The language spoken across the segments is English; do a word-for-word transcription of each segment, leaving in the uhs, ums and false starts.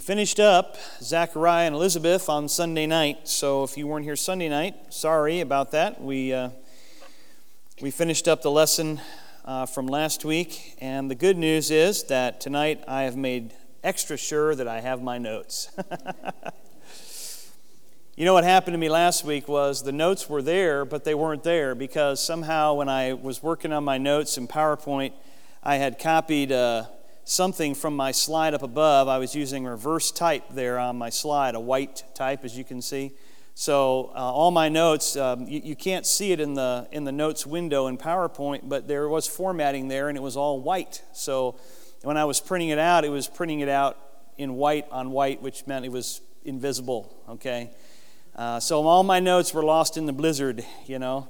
Finished up Zachariah and Elizabeth on Sunday night, so if you weren't here Sunday night, sorry about that. We uh, we finished up the lesson uh, from last week, and the good news is that tonight I have made extra sure that I have my notes. You know what happened to me last week was the notes were there, but they weren't there because somehow when I was working on my notes in PowerPoint, I had copied Uh, something from my slide up above. I was using reverse type there on my slide, a white type, as you can see. So uh, all my notes, um, you, you can't see it in the in the notes window in PowerPoint, but there was formatting there, and it was all white. So when I was printing it out, it was printing it out in white on white, which meant it was invisible, okay? Uh, so all my notes were lost in the blizzard, you know?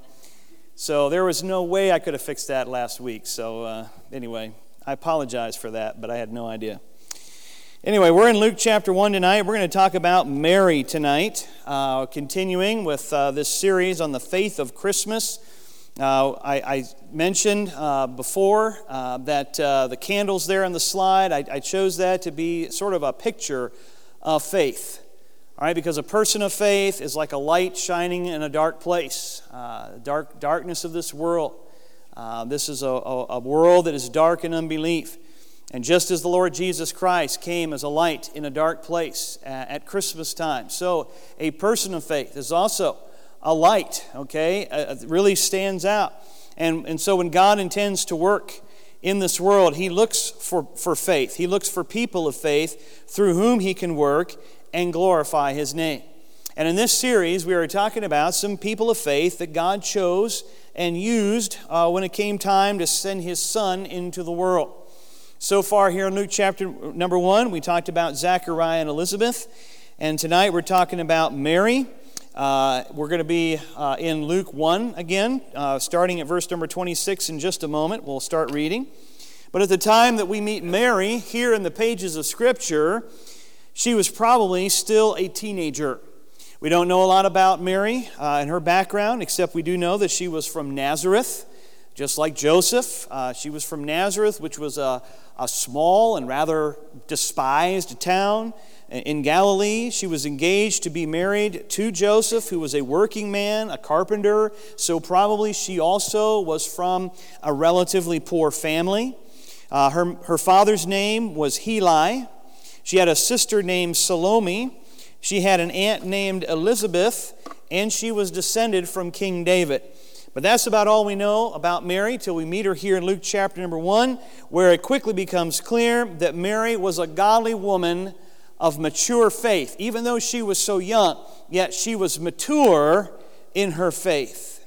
So there was no way I could have fixed that last week. So uh, anyway, I apologize for that, but I had no idea. Anyway, we're in Luke chapter one tonight. We're going to talk about Mary tonight, uh, continuing with uh, this series on the faith of Christmas. Uh, I, I mentioned uh, before uh, that uh, the candles there on the slide, I, I chose that to be sort of a picture of faith. All right, because a person of faith is like a light shining in a dark place, uh, dark darkness of this world. Uh, this is a, a, a world that is dark in unbelief. And just as the Lord Jesus Christ came as a light in a dark place at, at Christmas time, so a person of faith is also a light, okay? Uh, it really stands out. And, and so when God intends to work in this world, He looks for, for faith. He looks for people of faith through whom He can work and glorify His name. And in this series, we are talking about some people of faith that God chose and used uh, when it came time to send His Son into the world. So far here in Luke chapter number one, we talked about Zachariah and Elizabeth. And tonight we're talking about Mary. Uh, we're going to be uh, in Luke one again, uh, starting at verse number twenty-six in just a moment. We'll start reading. But at the time that we meet Mary here in the pages of Scripture, she was probably still a teenager. We don't know a lot about Mary uh, and her background, except we do know that she was from Nazareth, just like Joseph. Uh, she was from Nazareth, which was a, a small and rather despised town in Galilee. She was engaged to be married to Joseph, who was a working man, a carpenter, so probably she also was from a relatively poor family. Uh, her, her father's name was Heli. She had a sister named Salome. She had an aunt named Elizabeth, and she was descended from King David. But that's about all we know about Mary till we meet her here in Luke chapter number one, where it quickly becomes clear that Mary was a godly woman of mature faith. Even though she was so young, yet she was mature in her faith.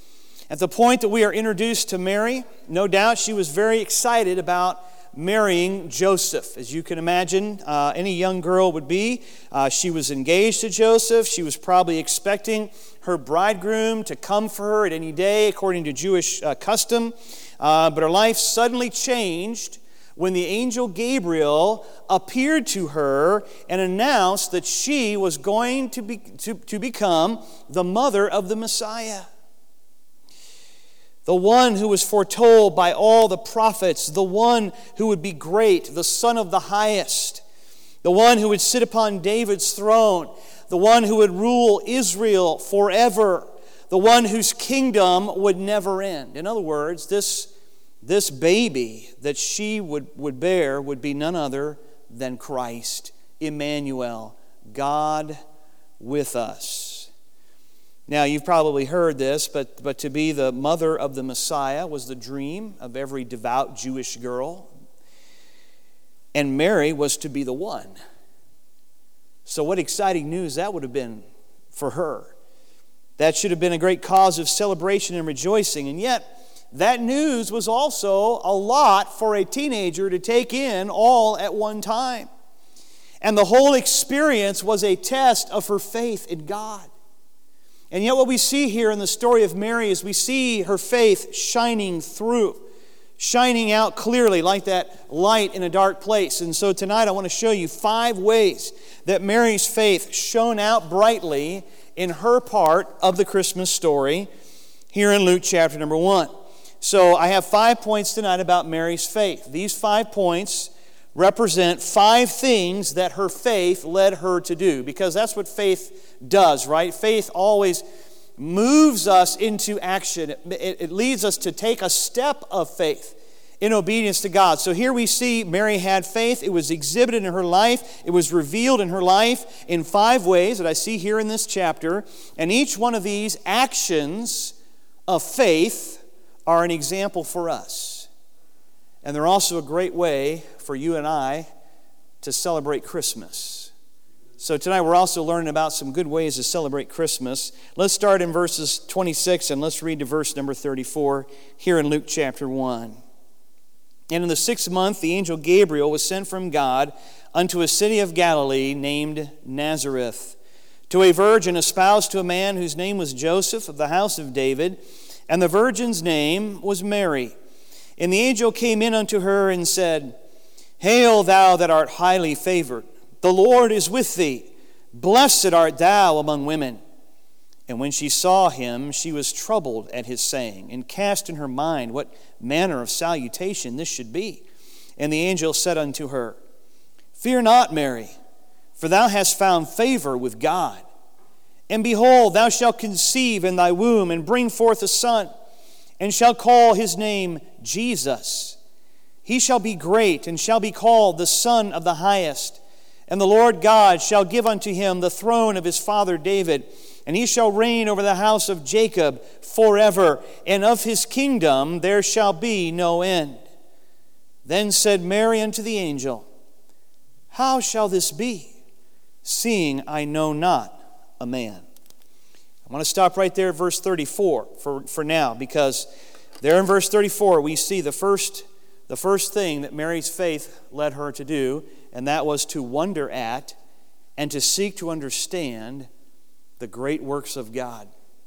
At the point that we are introduced to Mary, no doubt she was very excited about marrying Joseph. As you can imagine, uh, any young girl would be. Uh, she was engaged to Joseph. She was probably expecting her bridegroom to come for her at any day, according to Jewish uh, custom. Uh, but her life suddenly changed when the angel Gabriel appeared to her and announced that she was going to be to, to become the mother of the Messiah. The one who was foretold by all the prophets, the one who would be great, the Son of the Highest, the one who would sit upon David's throne, the one who would rule Israel forever, the one whose kingdom would never end. In other words, this, this baby that she would, would bear would be none other than Christ, Emmanuel, God with us. Now, you've probably heard this, but, but to be the mother of the Messiah was the dream of every devout Jewish girl. And Mary was to be the one. So what exciting news that would have been for her. That should have been a great cause of celebration and rejoicing. And yet, that news was also a lot for a teenager to take in all at one time. And the whole experience was a test of her faith in God. And yet what we see here in the story of Mary is we see her faith shining through, shining out clearly like that light in a dark place. And so tonight I want to show you five ways that Mary's faith shone out brightly in her part of the Christmas story here in Luke chapter number one. So I have five points tonight about Mary's faith. These five points represent five things that her faith led her to do, because that's what faith does, right? Faith always moves us into action. It, it, it leads us to take a step of faith in obedience to God. So here we see Mary had faith. It was exhibited in her life. It was revealed in her life in five ways that I see here in this chapter. And each one of these actions of faith are an example for us. And they're also a great way for you and I to celebrate Christmas. So tonight we're also learning about some good ways to celebrate Christmas. Let's start in verses twenty-six and let's read to verse number thirty-four here in Luke chapter one. And in the sixth month, the angel Gabriel was sent from God unto a city of Galilee named Nazareth, to a virgin espoused to a man whose name was Joseph of the house of David, and the virgin's name was Mary. And the angel came in unto her and said, Hail, thou that art highly favored, the Lord is with thee. Blessed art thou among women. And when she saw him, she was troubled at his saying, and cast in her mind what manner of salutation this should be. And the angel said unto her, Fear not, Mary, for thou hast found favor with God. And behold, thou shalt conceive in thy womb, and bring forth a son, and shalt call his name Jesus. He shall be great, and shall be called the Son of the Highest. And the Lord God shall give unto him the throne of his father David, and he shall reign over the house of Jacob forever, and of his kingdom there shall be no end. Then said Mary unto the angel, How shall this be, seeing I know not a man? I want to stop right there at verse thirty-four for, for now, because there in verse thirty-four we see the first, the first thing that Mary's faith led her to do, and that was to wonder at and to seek to understand the great works of God.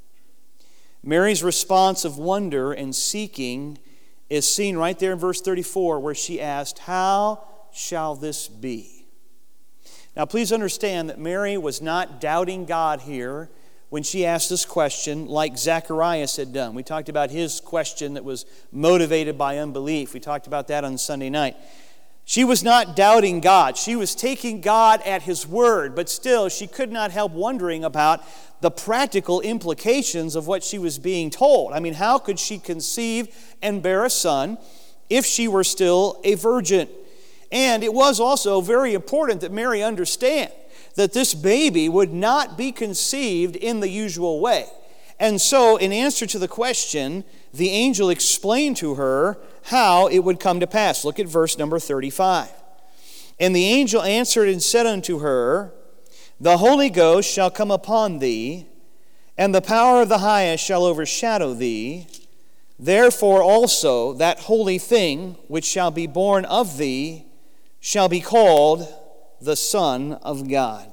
Mary's response of wonder and seeking is seen right there in verse thirty-four, where she asked, How shall this be? Now please understand that Mary was not doubting God here when she asked this question like Zacharias had done. We talked about his question that was motivated by unbelief. We talked about that on Sunday night. She was not doubting God. She was taking God at His word, but still she could not help wondering about the practical implications of what she was being told. I mean, how could she conceive and bear a son if she were still a virgin? And it was also very important that Mary understand that this baby would not be conceived in the usual way. And so, in answer to the question, the angel explained to her how it would come to pass. Look at verse number thirty-five. And the angel answered and said unto her, The Holy Ghost shall come upon thee, and the power of the highest shall overshadow thee. Therefore also that holy thing which shall be born of thee shall be called the Son of God.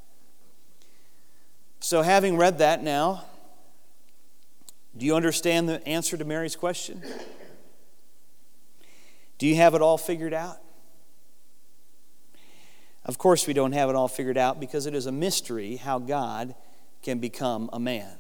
So having read that now, do you understand the answer to Mary's question? Do you have it all figured out? Of course we don't have it all figured out, because it is a mystery how God can become a man.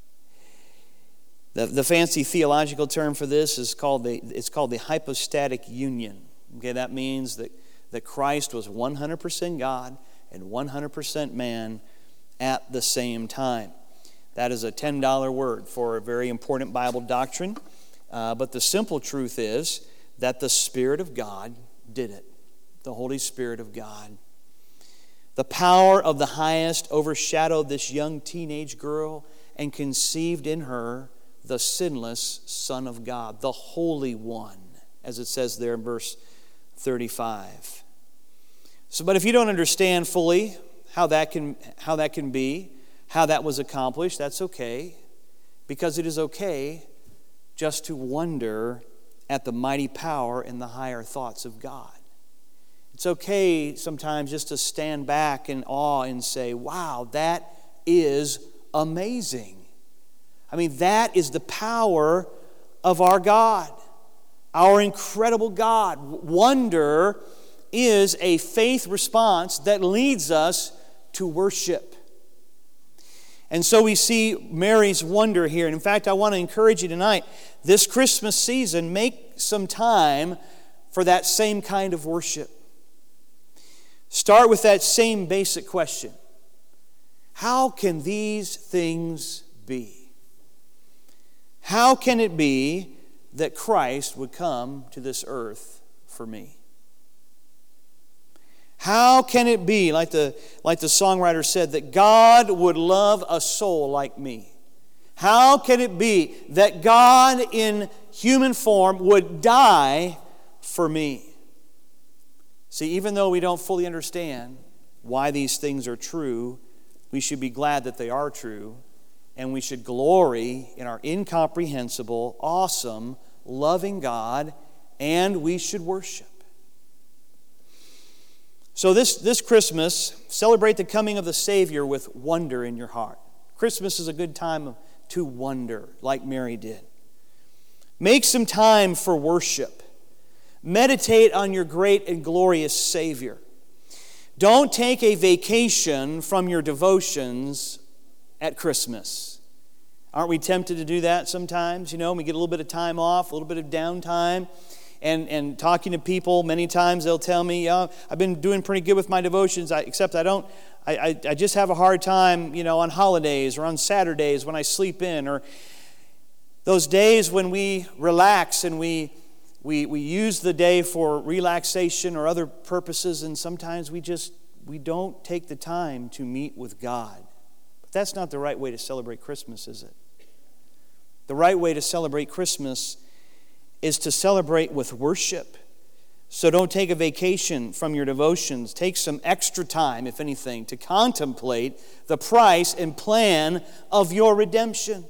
The, the fancy theological term for this is called the, it's called the hypostatic union. Okay, that means that, that Christ was one hundred percent God and one hundred percent man at the same time. That is a ten dollar word for a very important Bible doctrine. Uh, but the simple truth is that the Spirit of God did it. The Holy Spirit of God. The power of the highest overshadowed this young teenage girl and conceived in her the sinless Son of God, the Holy One, as it says there in verse thirty-five. So, but if you don't understand fully how that can how that can be, how that was accomplished, that's okay, because it is okay just to wonder at the mighty power and the higher thoughts of God. It's okay sometimes just to stand back in awe and say, wow, that is amazing. I mean, that is the power of our God, our incredible God. Wonder is a faith response that leads us to worship. And so we see Mary's wonder here. And in fact, I want to encourage you tonight, this Christmas season, make some time for that same kind of worship. start with that same basic question. How can these things be? How can it be that Christ would come to this earth for me? How can it be, like the, like the songwriter said, that God would love a soul like me? How can it be that God in human form would die for me? See, even though we don't fully understand why these things are true, we should be glad that they are true, and we should glory in our incomprehensible, awesome, loving God, and we should worship. So this, this Christmas, celebrate the coming of the Savior with wonder in your heart. Christmas is a good time to wonder, like Mary did. Make some time for worship. Meditate on your great and glorious Savior. Don't take a vacation from your devotions at Christmas. Aren't we tempted to do that sometimes? You know, we get a little bit of time off, a little bit of downtime. And, and talking to people, many times they'll tell me, yeah, I've been doing pretty good with my devotions, I, except I don't, I, I, I just have a hard time, you know, on holidays or on Saturdays when I sleep in, or those days when we relax and we, we, we use the day for relaxation or other purposes, and sometimes we just, we don't take the time to meet with God. But that's not the right way to celebrate Christmas, is it? The right way to celebrate Christmas is to celebrate with worship. So don't take a vacation from your devotions. Take some extra time, if anything, to contemplate the price and plan of your redemption.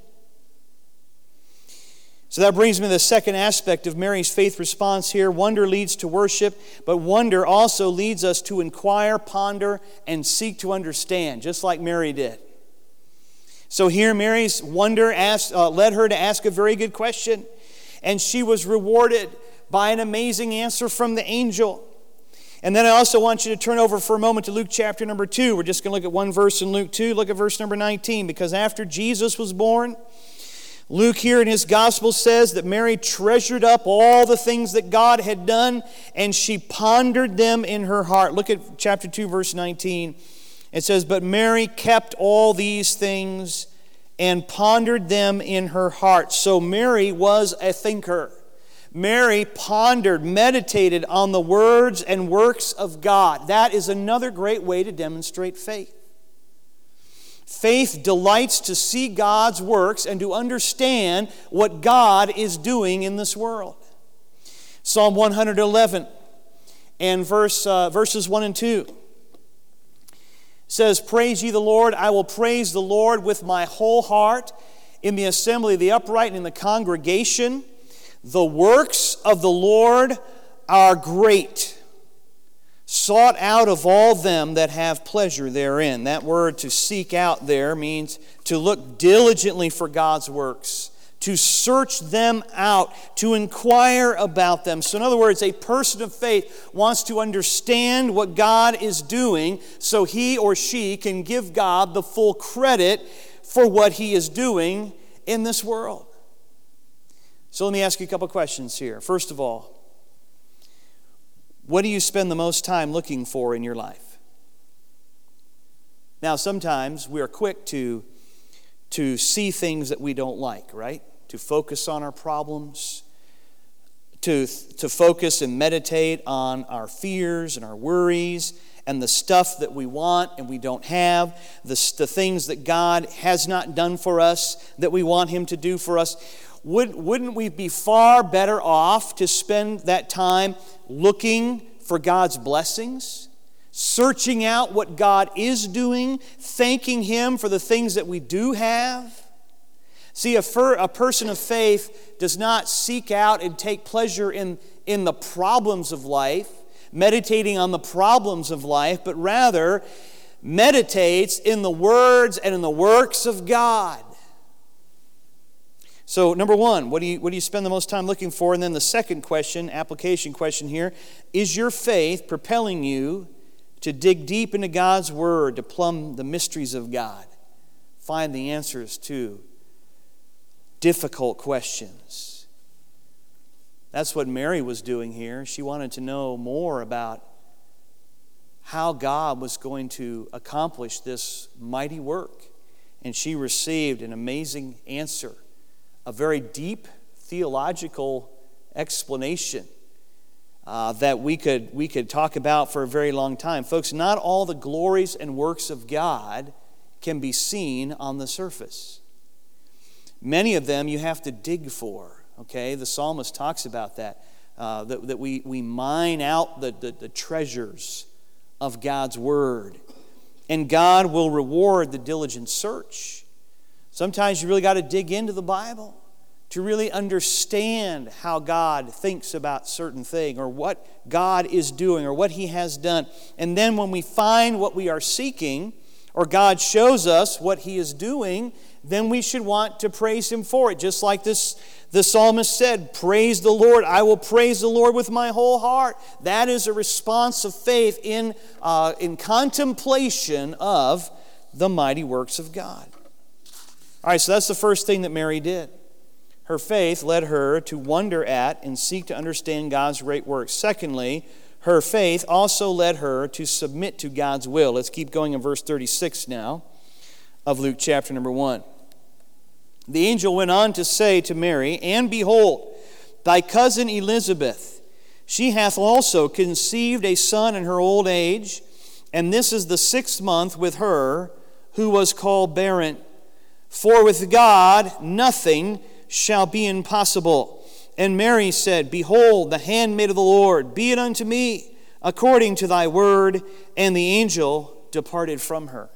So that brings me to the second aspect of Mary's faith response here. Wonder leads to worship, but wonder also leads us to inquire, ponder, and seek to understand, just like Mary did. So here Mary's wonder asked, uh, led her to ask a very good question. And she was rewarded by an amazing answer from the angel. And then I also want you to turn over for a moment to Luke chapter number two. We're just going to look at one verse in Luke two. Look at verse number nineteen. Because after Jesus was born, Luke here in his gospel says that Mary treasured up all the things that God had done, and she pondered them in her heart. Look at chapter two, verse nineteen. It says, "But Mary kept all these things and pondered them in her heart." So Mary was a thinker. Mary pondered, meditated on the words and works of God. That is another great way to demonstrate faith. Faith delights to see God's works and to understand what God is doing in this world. Psalm one eleven and verse, uh, verses one and two. Says, "Praise ye the Lord, I will praise the Lord with my whole heart in the assembly of the upright and in the congregation. The works of the Lord are great, sought out of all them that have pleasure therein." That word to seek out there means to look diligently for God's works, to search them out, to inquire about them. So in other words, a person of faith wants to understand what God is doing so he or she can give God the full credit for what he is doing in this world. So let me ask you a couple questions here. First of all, what do you spend the most time looking for in your life? Now, sometimes we are quick to, to see things that we don't like, right? To focus on our problems, to, to focus and meditate on our fears and our worries and the stuff that we want and we don't have, the, the things that God has not done for us that we want Him to do for us. Would, wouldn't we be far better off to spend that time looking for God's blessings, searching out what God is doing, thanking Him for the things that we do have? See, a, fir, a person of faith does not seek out and take pleasure in, in the problems of life, meditating on the problems of life, but rather meditates in the words and in the works of God. So, number one, what do you, what do you spend the most time looking for? And then the second question, application question here, is your faith propelling you to dig deep into God's Word, to plumb the mysteries of God, find the answers to difficult questions? That's what Mary was doing here. She wanted to know more about how God was going to accomplish this mighty work. And she received an amazing answer, a very deep theological explanation uh, that we could, we could talk about for a very long time. Folks, not all the glories and works of God can be seen on the surface. Many of them you have to dig for, okay? The psalmist talks about that, uh, that, that we, we mine out the, the, the treasures of God's Word. And God will reward the diligent search. Sometimes you really got to dig into the Bible to really understand how God thinks about certain thing, or what God is doing, or what He has done. And then when we find what we are seeking, or God shows us what He is doing, then we should want to praise Him for it. Just like this, the psalmist said, praise the Lord. I will praise the Lord with my whole heart. That is a response of faith in, uh, in contemplation of the mighty works of God. All right, so that's the first thing that Mary did. Her faith led her to wonder at and seek to understand God's great works. Secondly, her faith also led her to submit to God's will. Let's keep going in verse thirty-six now of Luke chapter number one. The angel went on to say to Mary, and behold, thy cousin Elizabeth, she hath also conceived a son in her old age, and this is the sixth month with her who was called barren. For with God nothing shall be impossible. And Mary said, behold, the handmaid of the Lord, be it unto me according to thy word. And the angel departed from her.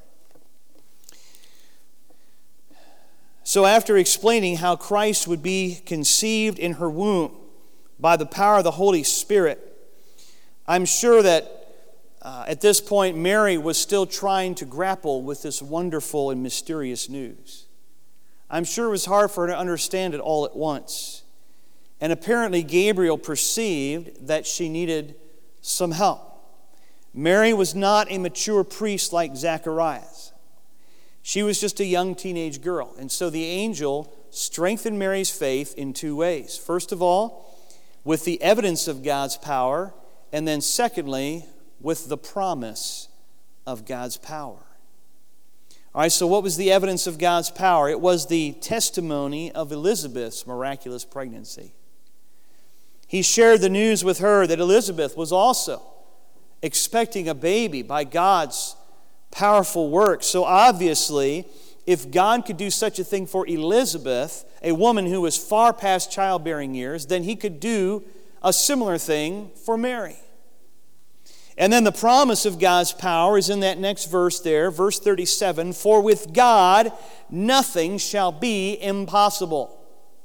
So after explaining how Christ would be conceived in her womb by the power of the Holy Spirit, I'm sure that uh, at this point Mary was still trying to grapple with this wonderful and mysterious news. I'm sure it was hard for her to understand it all at once. And apparently Gabriel perceived that she needed some help. Mary was not a mature priest like Zacharias. She was just a young teenage girl. And so the angel strengthened Mary's faith in two ways. First of all, with the evidence of God's power, and then secondly, with the promise of God's power. All right, so what was the evidence of God's power? It was the testimony of Elizabeth's miraculous pregnancy. He shared the news with her that Elizabeth was also expecting a baby by God's powerful work. So obviously, if God could do such a thing for Elizabeth, a woman who was far past childbearing years, then He could do a similar thing for Mary. And then the promise of God's power is in that next verse there, verse thirty-seven, for with God nothing shall be impossible.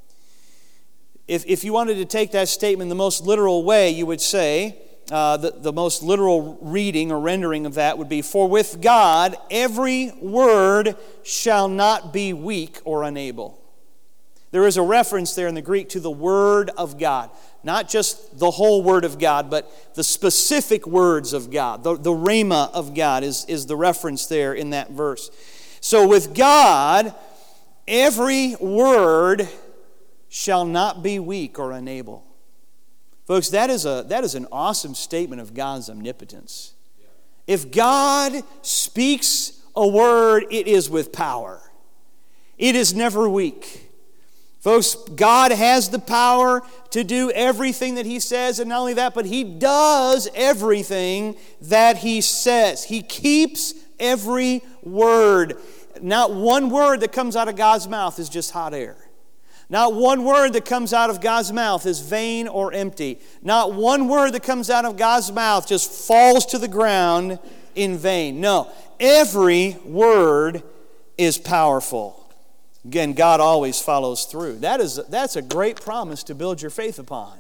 If, if you wanted to take that statement the most literal way, you would say, uh, the, the most literal reading or rendering of that would be, for with God every word shall not be weak or unable. There is a reference there in the Greek to the Word of God. Not just the whole Word of God, but the specific words of God. The, the rhema of God is, is the reference there in that verse. So with God, every word shall not be weak or unable. Folks, that is, a, that is an awesome statement of God's omnipotence. If God speaks a word, it is with power. It is never weak. Folks, God has the power to do everything that He says, and not only that, but He does everything that He says. He keeps every word. Not one word that comes out of God's mouth is just hot air. Not one word that comes out of God's mouth is vain or empty. Not one word that comes out of God's mouth just falls to the ground in vain. No, every word is powerful. Again, God always follows through. That is, that's a great promise to build your faith upon.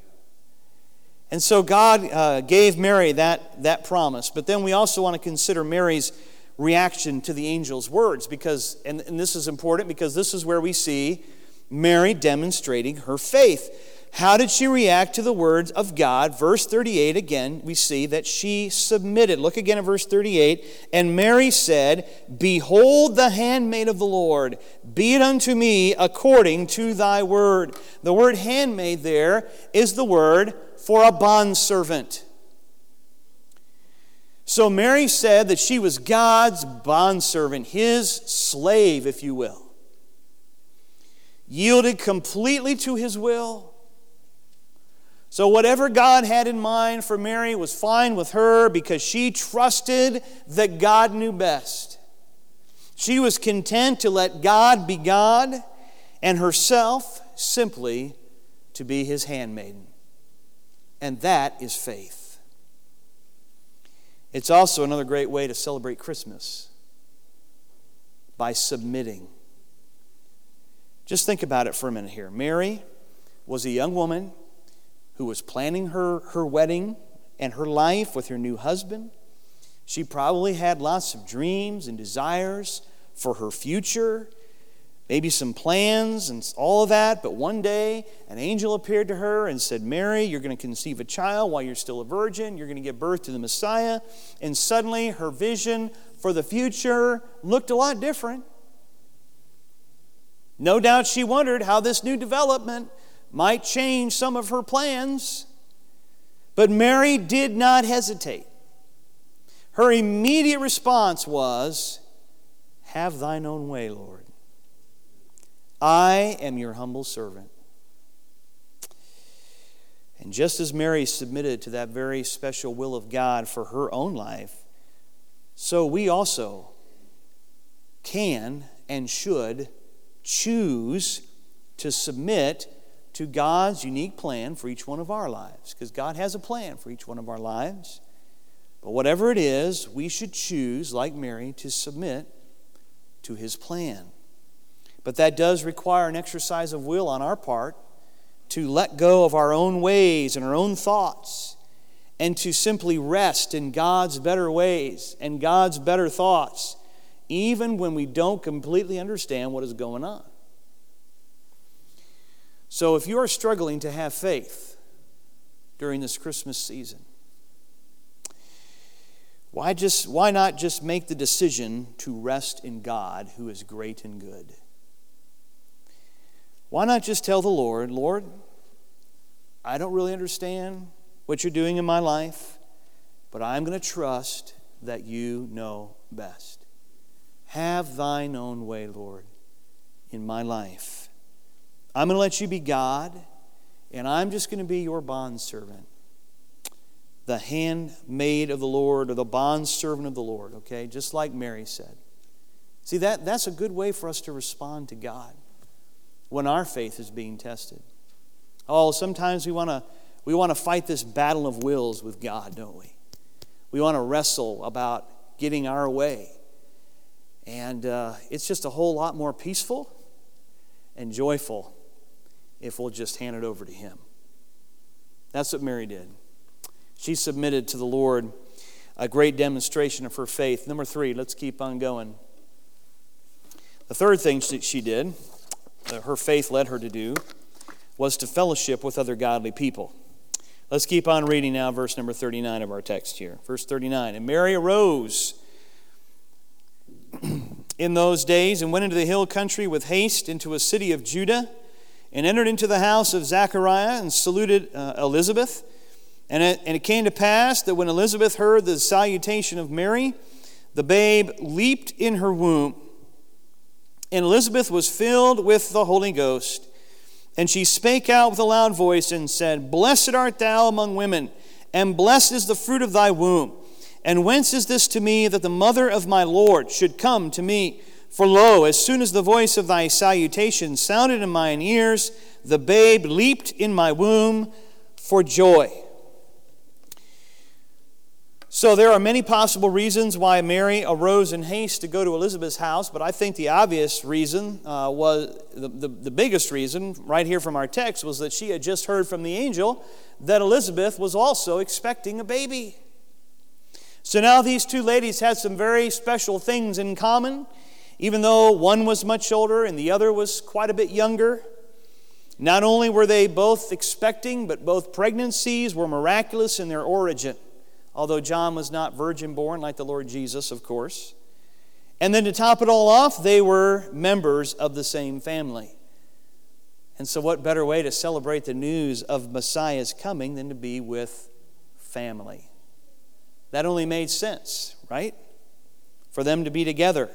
And so God uh, gave Mary that, that promise. But then we also want to consider Mary's reaction to the angel's words. Because, and, and this is important because this is where we see Mary demonstrating her faith. How did she react to the words of God? Verse thirty-eight, again, we see that she submitted. Look again at verse thirty-eight. And Mary said, behold the handmaid of the Lord, be it unto me according to thy word. The word handmaid there is the word for a bondservant. So Mary said that she was God's bondservant, His slave, if you will. Yielded completely to His will. So whatever God had in mind for Mary was fine with her because she trusted that God knew best. She was content to let God be God and herself simply to be His handmaiden. And that is faith. It's also another great way to celebrate Christmas, by submitting. Just think about it for a minute here. Mary was a young woman who was planning her, her wedding and her life with her new husband. She probably had lots of dreams and desires for her future, maybe some plans and all of that. But one day, an angel appeared to her and said, Mary, you're going to conceive a child while you're still a virgin. You're going to give birth to the Messiah. And suddenly, her vision for the future looked a lot different. No doubt she wondered how this new development might change some of her plans. But Mary did not hesitate. Her immediate response was, have thine own way, Lord. I am your humble servant. And just as Mary submitted to that very special will of God for her own life, so we also can and should choose to submit to God's unique plan for each one of our lives. Because God has a plan for each one of our lives. But whatever it is, we should choose, like Mary, to submit to His plan. But that does require an exercise of will on our part to let go of our own ways and our own thoughts and to simply rest in God's better ways and God's better thoughts, even when we don't completely understand what is going on. So if you are struggling to have faith during this Christmas season, why just why not just make the decision to rest in God, who is great and good? Why not just tell the Lord, Lord, I don't really understand what you're doing in my life, but I'm going to trust that you know best. Have thine own way, Lord, in my life. I'm going to let you be God, and I'm just going to be your bondservant. The handmaid of the Lord, or the bondservant of the Lord, okay? Just like Mary said. See, that, that's a good way for us to respond to God when our faith is being tested. Oh, sometimes we want to we want to fight this battle of wills with God, don't we? We want to wrestle about getting our way. And uh, it's just a whole lot more peaceful and joyful if we'll just hand it over to Him. That's what Mary did. She submitted to the Lord, a great demonstration of her faith. Number three, let's keep on going. The third thing she did, that her faith led her to do, was to fellowship with other godly people. Let's keep on reading now, verse number thirty-nine of our text here. Verse thirty-nine, and Mary arose in those days and went into the hill country with haste into a city of Judah, and entered into the house of Zechariah and saluted uh, Elizabeth. And it, and it came to pass that when Elizabeth heard the salutation of Mary, the babe leaped in her womb. And Elizabeth was filled with the Holy Ghost. And she spake out with a loud voice and said, Blessed art thou among women, and blessed is the fruit of thy womb. And whence is this to me that the mother of my Lord should come to me? For lo, as soon as the voice of thy salutation sounded in mine ears, the babe leaped in my womb for joy. So there are many possible reasons why Mary arose in haste to go to Elizabeth's house, but I think the obvious reason uh, was, the, the, the biggest reason right here from our text was that she had just heard from the angel that Elizabeth was also expecting a baby. So now these two ladies had some very special things in common, even though one was much older and the other was quite a bit younger. Not only were they both expecting, but both pregnancies were miraculous in their origin. Although John was not virgin born like the Lord Jesus, of course. And then to top it all off, they were members of the same family. And so what better way to celebrate the news of Messiah's coming than to be with family? That only made sense, right? For them to be together.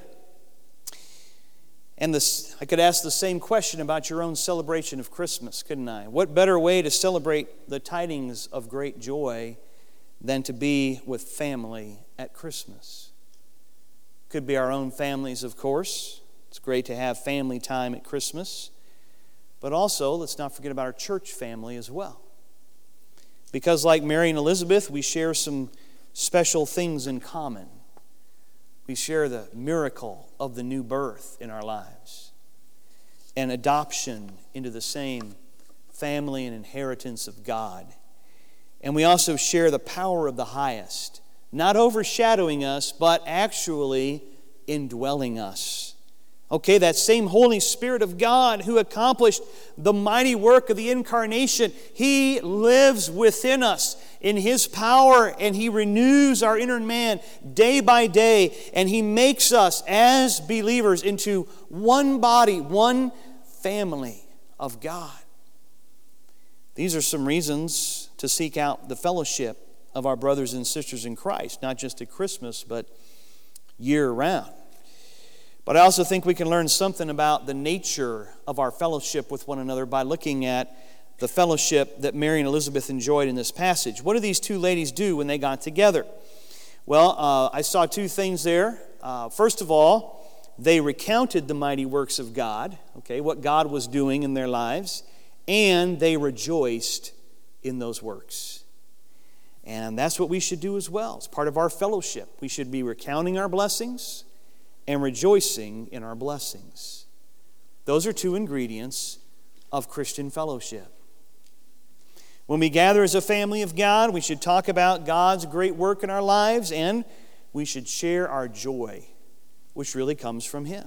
And this, I could ask the same question about your own celebration of Christmas, couldn't I? What better way to celebrate the tidings of great joy than to be with family at Christmas? Could be our own families, of course. It's great to have family time at Christmas. But also, let's not forget about our church family as well. Because like Mary and Elizabeth, we share some special things in common. We share the miracle of the new birth in our lives and adoption into the same family and inheritance of God. And we also share the power of the highest, not overshadowing us, but actually indwelling us. Okay, that same Holy Spirit of God who accomplished the mighty work of the incarnation, He lives within us in His power, and He renews our inner man day by day, and He makes us as believers into one body, one family of God. These are some reasons to seek out the fellowship of our brothers and sisters in Christ, not just at Christmas, but year-round. But I also think we can learn something about the nature of our fellowship with one another by looking at the fellowship that Mary and Elizabeth enjoyed in this passage. What did these two ladies do when they got together? Well, uh, I saw two things there. Uh, first of all, they recounted the mighty works of God, okay, what God was doing in their lives, and they rejoiced in those works. And that's what we should do as well. It's part of our fellowship. We should be recounting our blessings and rejoicing in our blessings. Those are two ingredients of Christian fellowship. When we gather as a family of God, we should talk about God's great work in our lives, and we should share our joy, which really comes from Him.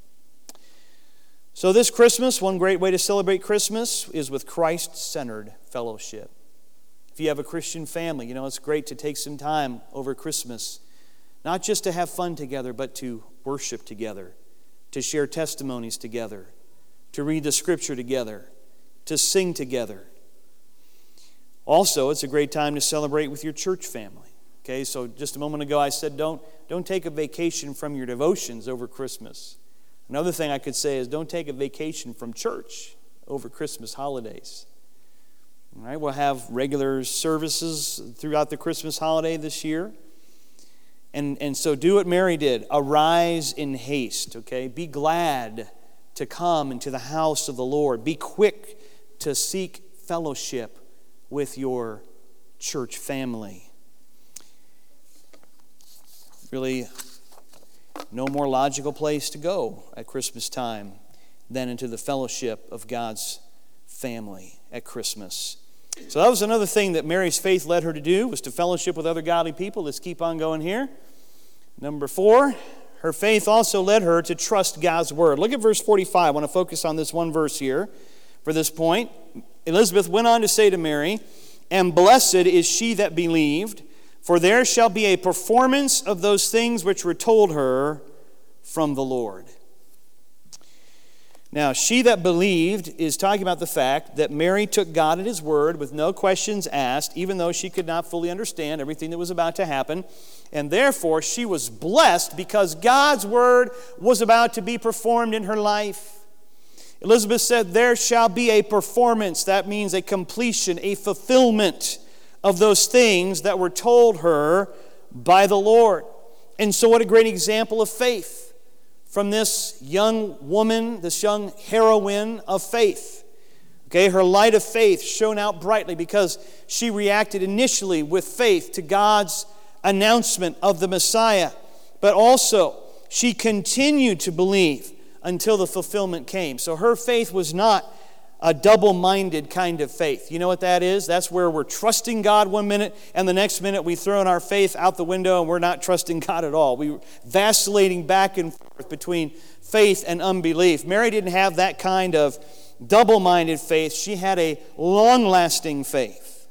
So this Christmas, one great way to celebrate Christmas is with Christ-centered fellowship. If you have a Christian family, you know, it's great to take some time over Christmas, not just to have fun together, but to worship together, to share testimonies together, to read the Scripture together, to sing together. Also, it's a great time to celebrate with your church family. Okay, so just a moment ago I said don't, don't take a vacation from your devotions over Christmas. Another thing I could say is don't take a vacation from church over Christmas holidays. All right, we'll have regular services throughout the Christmas holiday this year. And, and so do what Mary did. Arise in haste, okay? Be glad to come into the house of the Lord. Be quick to seek fellowship with your church family. Really, no more logical place to go at Christmas time than into the fellowship of God's family at Christmas. So that was another thing that Mary's faith led her to do, was to fellowship with other godly people. Let's keep on going here. Number four, her faith also led her to trust God's word. Look at verse forty-five. I want to focus on this one verse here for this point. Elizabeth went on to say to Mary, "And blessed is she that believed, for there shall be a performance of those things which were told her from the Lord." Now, she that believed is talking about the fact that Mary took God at His word with no questions asked, even though she could not fully understand everything that was about to happen. And therefore, she was blessed because God's word was about to be performed in her life. Elizabeth said, there shall be a performance. That means a completion, a fulfillment of those things that were told her by the Lord. And so what a great example of faith from this young woman, this young heroine of faith. Okay, her light of faith shone out brightly because she reacted initially with faith to God's announcement of the Messiah. But also, she continued to believe until the fulfillment came. So her faith was not a double-minded kind of faith. You know what that is? That's where we're trusting God one minute, and the next minute we throw our faith out the window and we're not trusting God at all. We were vacillating back and forth between faith and unbelief. Mary didn't have that kind of double-minded faith. She had a long-lasting faith.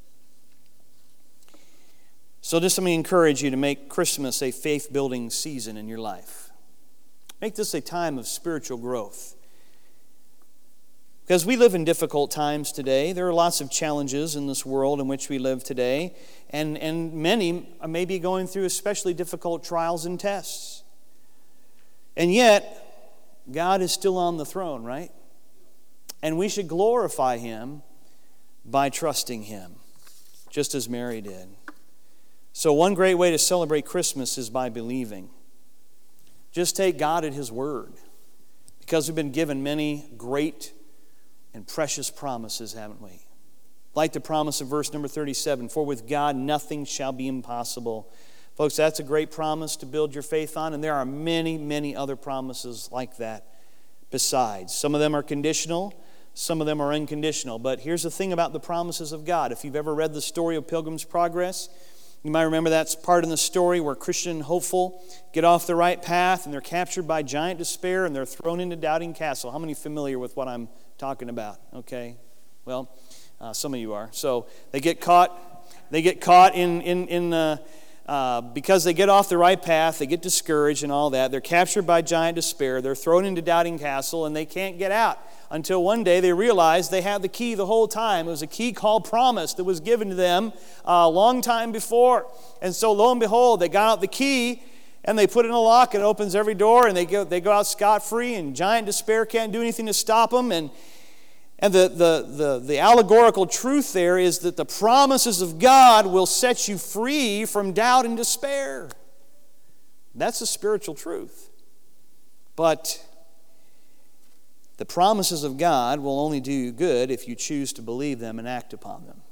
So just let me encourage you to make Christmas a faith-building season in your life. Make this a time of spiritual growth. Because we live in difficult times today. There are lots of challenges in this world in which we live today. And, and many may be going through especially difficult trials and tests. And yet, God is still on the throne, right? And we should glorify Him by trusting Him, just as Mary did. So one great way to celebrate Christmas is by believing. Just take God at His word, because we've been given many great and precious promises, haven't we? Like the promise of verse number thirty-seven, for with God nothing shall be impossible. Folks, that's a great promise to build your faith on, and there are many, many other promises like that besides. Some of them are conditional, some of them are unconditional. But here's the thing about the promises of God. If you've ever read the story of Pilgrim's Progress, you might remember that's part in the story where Christian and hopeful get off the right path and they're captured by giant despair and they're thrown into Doubting Castle. How many are familiar with what I'm talking about? Okay, well, uh, some of you are. So they get caught. They get caught in in in uh, uh, because they get off the right path. They get discouraged and all that. They're captured by giant despair. They're thrown into Doubting Castle and they can't get out until one day they realize they had the key the whole time. It was a key called promise that was given to them a long time before. And so lo and behold, they got out the key and they put it in a lock and it opens every door and they go they go out scot-free and giant despair can't do anything to stop them. And And the, the, the, the allegorical truth there is that the promises of God will set you free from doubt and despair. That's a spiritual truth. But the promises of God will only do you good if you choose to believe them and act upon them.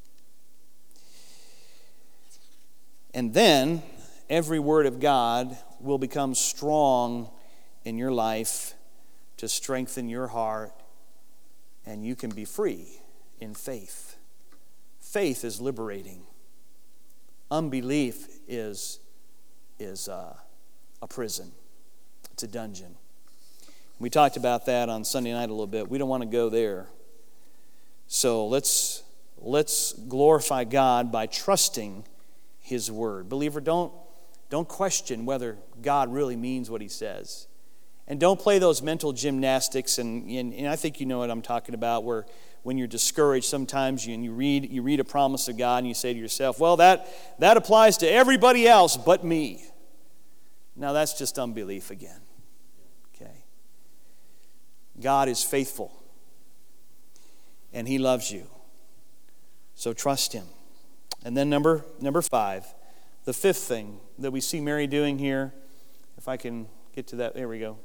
And then every word of God will become strong in your life to strengthen your heart, and you can be free in faith. Faith is liberating. Unbelief is, is uh, a prison. It's a dungeon. We talked about that on Sunday night a little bit. We don't want to go there. So let's, let's glorify God by trusting His Word. Believer, don't, don't question whether God really means what He says. And don't play those mental gymnastics, and, and, and I think you know what I'm talking about, where when you're discouraged sometimes you, and you read, you read a promise of God and you say to yourself, well, that, that applies to everybody else but me. Now that's just unbelief again. Okay. God is faithful, and He loves you. So trust Him. And then number, number five, the fifth thing that we see Mary doing here, if I can get to that, there we go.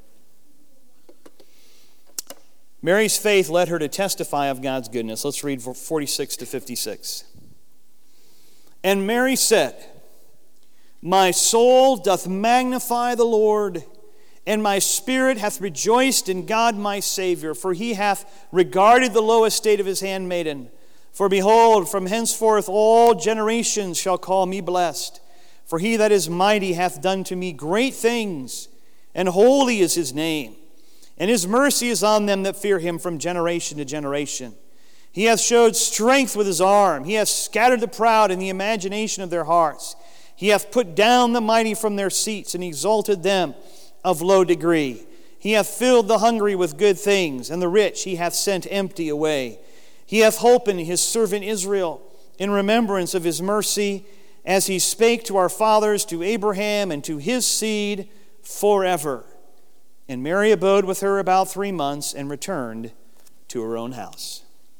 Mary's faith led her to testify of God's goodness. Let's read forty-six to fifty-six. And Mary said, my soul doth magnify the Lord, and my spirit hath rejoiced in God my Savior, for He hath regarded the low estate of His handmaiden. For behold, from henceforth all generations shall call me blessed. For He that is mighty hath done to me great things, and holy is His name. And His mercy is on them that fear Him from generation to generation. He hath showed strength with His arm. He hath scattered the proud in the imagination of their hearts. He hath put down the mighty from their seats and exalted them of low degree. He hath filled the hungry with good things, and the rich He hath sent empty away. He hath holpen His servant Israel in remembrance of His mercy, as He spake to our fathers, to Abraham, and to his seed forever. And Mary abode with her about three months and returned to her own house.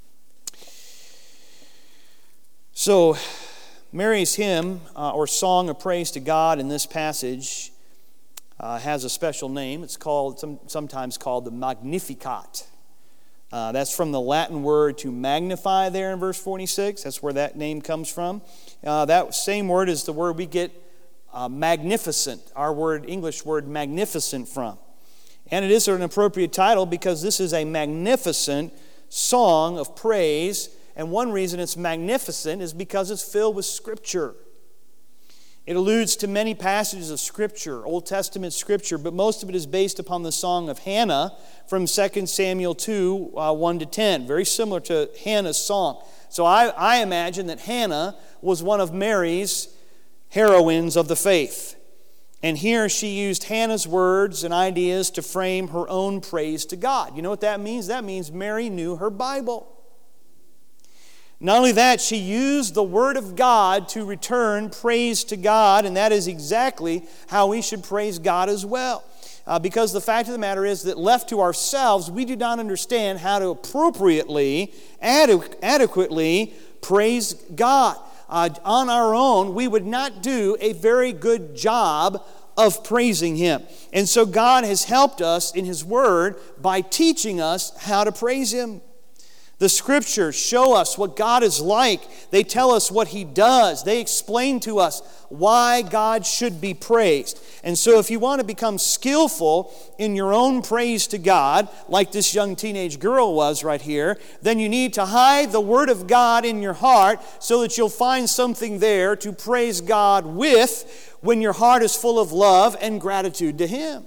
So, Mary's hymn uh, or song of praise to God in this passage uh, has a special name. It's called some, sometimes called the Magnificat. Uh, that's from the Latin word to magnify there in verse forty-six. That's where that name comes from. Uh, that same word is the word we get uh, magnificent, our word, English word magnificent from. And it is an appropriate title because this is a magnificent song of praise. And one reason it's magnificent is because it's filled with Scripture. It alludes to many passages of Scripture, Old Testament Scripture, but most of it is based upon the song of Hannah from Second Samuel two, uh, one to ten. Very similar to Hannah's song. So I, I imagine that Hannah was one of Mary's heroines of the faith. And here she used Hannah's words and ideas to frame her own praise to God. You know what that means? That means Mary knew her Bible. Not only that, she used the Word of God to return praise to God, and that is exactly how we should praise God as well. Uh, because the fact of the matter is that left to ourselves, we do not understand how to appropriately, adequ- adequately praise God. Uh, on our own, we would not do a very good job of praising Him. And so God has helped us in His Word by teaching us how to praise Him. The Scriptures show us what God is like. They tell us what He does. They explain to us why God should be praised. And so if you want to become skillful in your own praise to God, like this young teenage girl was right here, then you need to hide the Word of God in your heart so that you'll find something there to praise God with when your heart is full of love and gratitude to Him.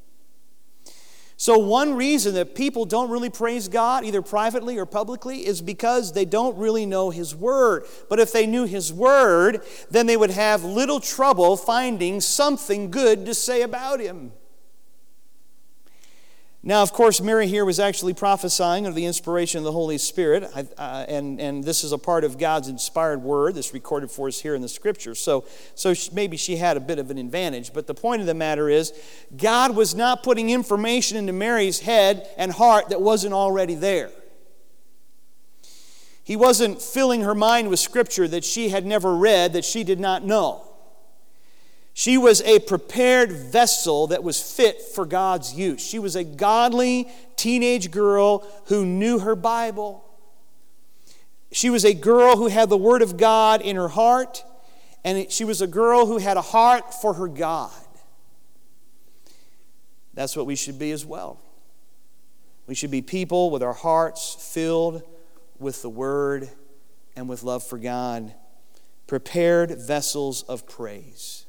So one reason that people don't really praise God, either privately or publicly, is because they don't really know His Word. But if they knew His Word, then they would have little trouble finding something good to say about Him. Now, of course, Mary here was actually prophesying under the inspiration of the Holy Spirit, uh, and, and this is a part of God's inspired Word that's recorded for us here in the Scriptures. So, so she, maybe she had a bit of an advantage, but the point of the matter is, God was not putting information into Mary's head and heart that wasn't already there. He wasn't filling her mind with Scripture that she had never read, that she did not know. She was a prepared vessel that was fit for God's use. She was a godly teenage girl who knew her Bible. She was a girl who had the Word of God in her heart, and she was a girl who had a heart for her God. That's what we should be as well. We should be people with our hearts filled with the Word and with love for God, prepared vessels of praise.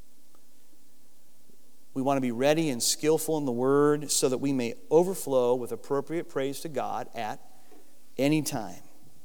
We want to be ready and skillful in the Word so that we may overflow with appropriate praise to God at any time.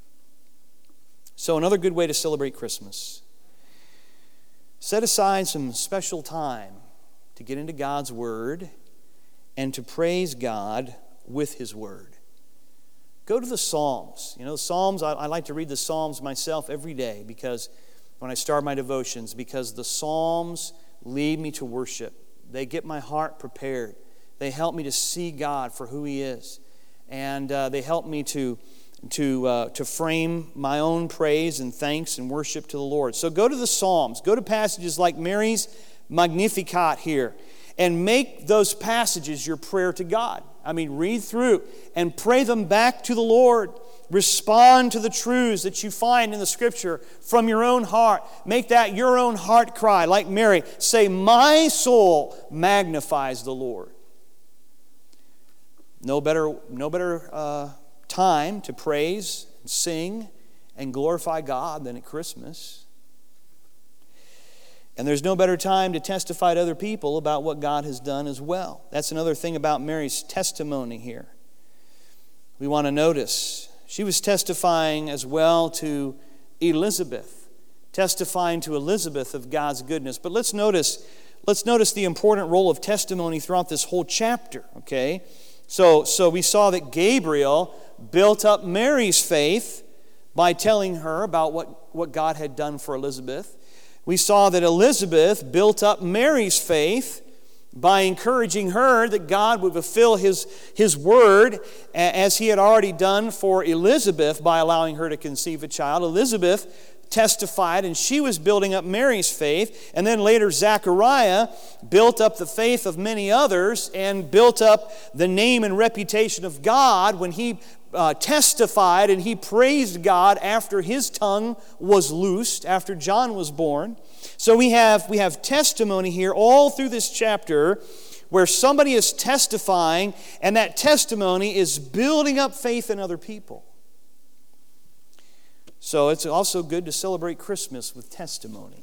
So another good way to celebrate Christmas. Set aside some special time to get into God's Word and to praise God with His Word. Go to the Psalms. You know, the Psalms, I, I like to read the Psalms myself every day because when I start my devotions, because the Psalms lead me to worship. They get my heart prepared. They help me to see God for who He is. And uh, they help me to, to, uh, to frame my own praise and thanks and worship to the Lord. So go to the Psalms. Go to passages like Mary's Magnificat here. And make those passages your prayer to God. I mean, read through and pray them back to the Lord. Respond to the truths that you find in the Scripture from your own heart. Make that your own heart cry. Like Mary, say, my soul magnifies the Lord. No better, no better uh, time to praise, and sing, and glorify God than at Christmas. And there's no better time to testify to other people about what God has done as well. That's another thing about Mary's testimony here. We want to notice she was testifying as well to Elizabeth, testifying to Elizabeth of God's goodness. But let's notice, let's notice the important role of testimony throughout this whole chapter, okay? So, so we saw that Gabriel built up Mary's faith by telling her about what, what God had done for Elizabeth. We saw that Elizabeth built up Mary's faith by encouraging her that God would fulfill His, His word as He had already done for Elizabeth by allowing her to conceive a child. Elizabeth testified, and she was building up Mary's faith. And then later Zechariah built up the faith of many others and built up the name and reputation of God when he uh, testified and he praised God after his tongue was loosed, after John was born. So we have, we have testimony here all through this chapter where somebody is testifying, and that testimony is building up faith in other people. So it's also good to celebrate Christmas with testimony.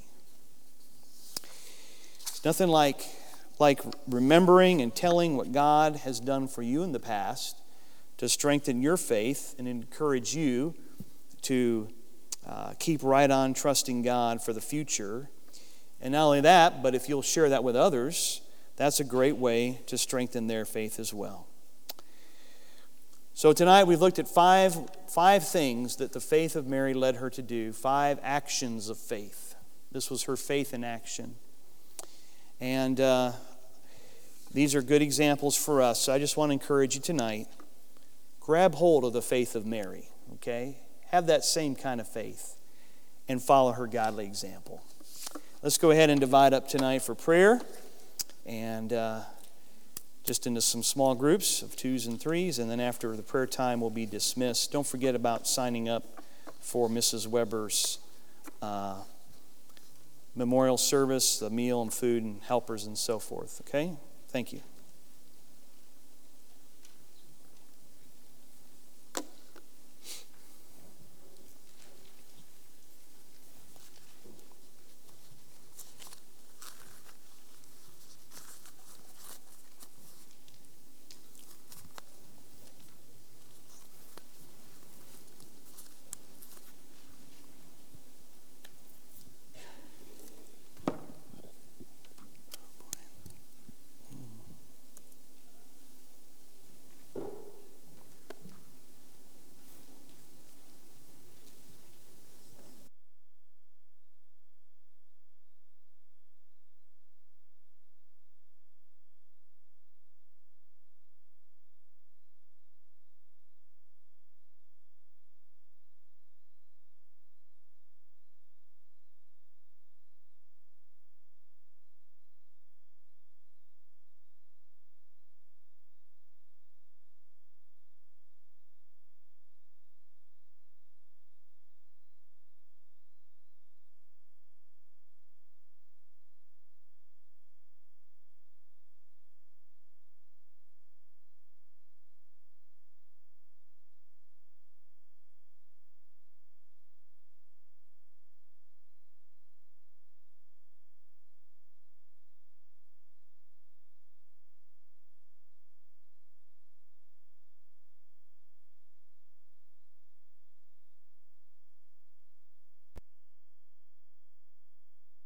It's nothing like, like remembering and telling what God has done for you in the past to strengthen your faith and encourage you to uh, keep right on trusting God for the future And not only that, but if you'll share that with others, that's a great way to strengthen their faith as well. So tonight we've looked at five, five things that the faith of Mary led her to do, five actions of faith. This was her faith in action. And uh, these are good examples for us. So I just want to encourage you tonight, grab hold of the faith of Mary, okay? Have that same kind of faith and follow her godly example. Let's go ahead and divide up tonight for prayer and uh, just into some small groups of twos and threes, and then after the prayer time we'll be dismissed. Don't forget about signing up for Missus Weber's uh, memorial service, the meal and food and helpers and so forth, okay? Thank you.